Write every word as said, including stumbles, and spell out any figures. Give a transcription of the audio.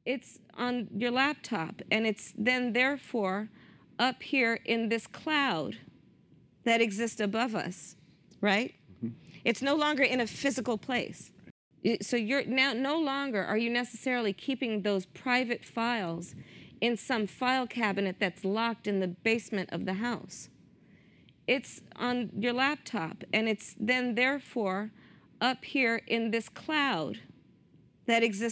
it's on your laptop, and it's then therefore up here in this cloud that exists above us, right? Mm-hmm. It's no longer in a physical place. So you're now no longer are you necessarily keeping those private files in some file cabinet that's locked in the basement of the house. It's on your laptop, and it's then therefore up here in this cloud that exists